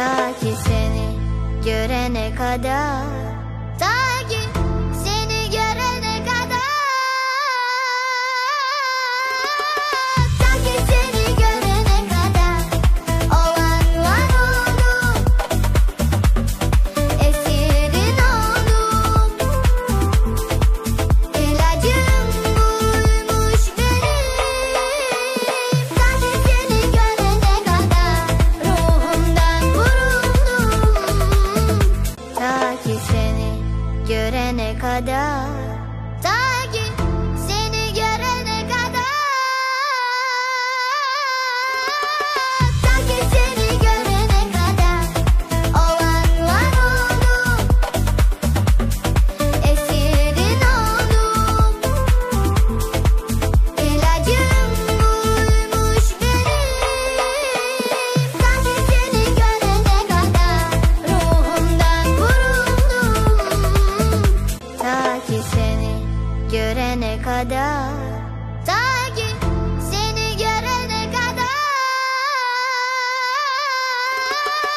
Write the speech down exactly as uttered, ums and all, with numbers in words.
Ta ki seni görene kadar, ta ki seni görene kadar, ta ki seni görene kadar olanlar oldum, esirin oldum. İlacım buymuş benim. Ta ki seni görene kadar ruhumdan vuruldum. Ta ki seni görene kadar, ta ki seni görene kadar, ta ki seni görene kadar olanlar oldum, esirin oldum. İlacım buymuş benim. Ta ki seni görene kadar ruhumdan vuruldum. Ta ki seni görene kadar, ta ki seni görene kadar.